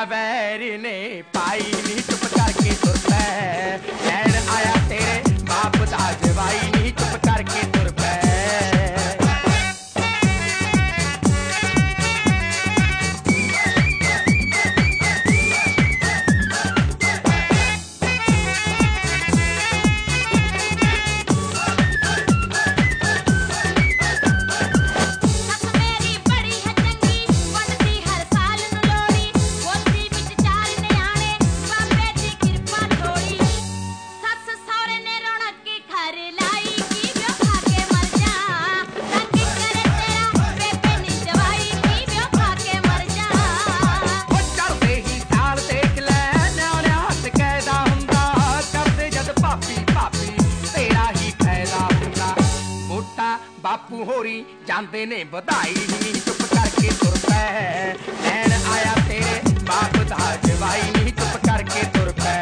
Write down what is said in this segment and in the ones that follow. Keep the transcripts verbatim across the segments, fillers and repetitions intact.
वैर ने पाई नी चुप करके तुर पै लैन आया तेरे बाप दा जवाई नी चुप करके तुर पै बापू होरी जांदे ने बधाई नी चुप करके तुर पै लैन आया तेरे बाप दा जवाई नी चुप करके तुर पै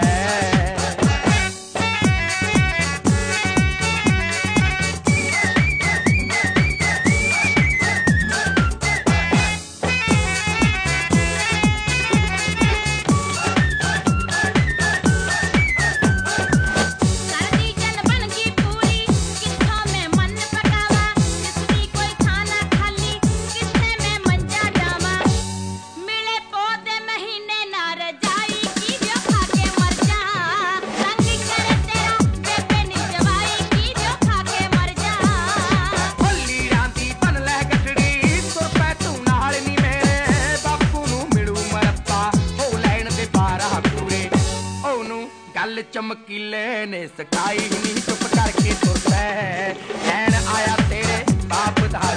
चमकीले ने सकाई नी चुप करके तुर पै लैन आया तेरे बाप दा